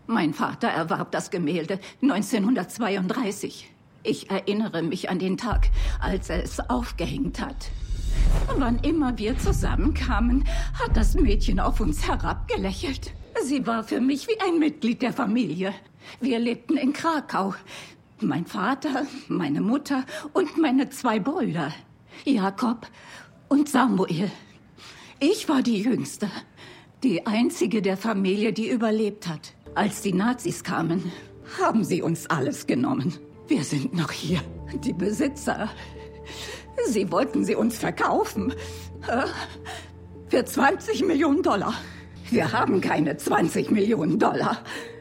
Mein Vater erwarb das Gemälde 1932. Ich erinnere mich an den Tag, als er es aufgehängt hat. Wann immer wir zusammenkamen, hat das Mädchen auf uns herabgelächelt. Sie war für mich wie ein Mitglied der Familie. Wir lebten in Krakau. Mein Vater, meine Mutter und meine 2 Brüder, Jakob und Samuel. Ich war die Jüngste, die einzige der Familie, die überlebt hat. Als die Nazis kamen, haben sie uns alles genommen. Wir sind noch hier. Die Besitzer, sie wollten sie uns verkaufen. Für $20 Millionen. Wir haben keine $20 Millionen.